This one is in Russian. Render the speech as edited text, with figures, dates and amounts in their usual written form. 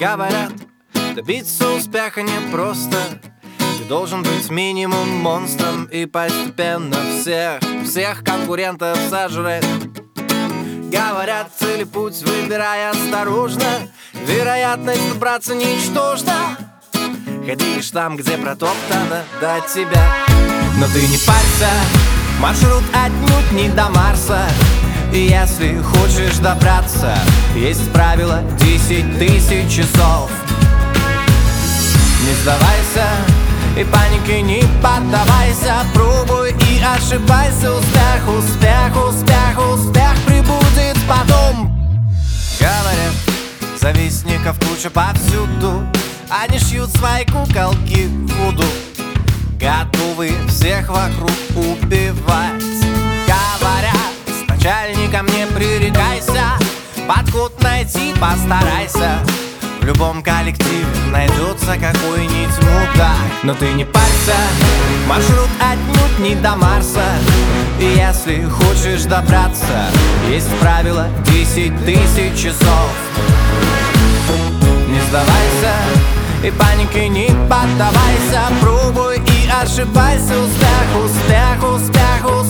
Говорят, добиться успеха непросто. Ты должен быть минимум монстром и постепенно всех конкурентов сожрать. Говорят, целый путь выбирай осторожно, вероятность добраться ничтожна. Ходишь там, где протоптано до тебя. Но ты не парься, маршрут отнюдь не до Марса. И если хочешь добраться, есть правило 10 000 часов. Не сдавайся и панике не поддавайся. Пробуй и ошибайся. Успех прибудет потом. Говорят, завистников куча повсюду. Они шьют свои куколки в воду, готовы всех вокруг убивать. Говорят, с начальником не пререкайся, подход найти постарайся. В любом коллективе найдется какой-нибудь мудак. Но ты не парься, маршрут отнюдь не до Марса. И если хочешь добраться, есть правило 10 000 часов. Не сдавайся и панике не поддавайся. Пробуй и ошибайся. Успех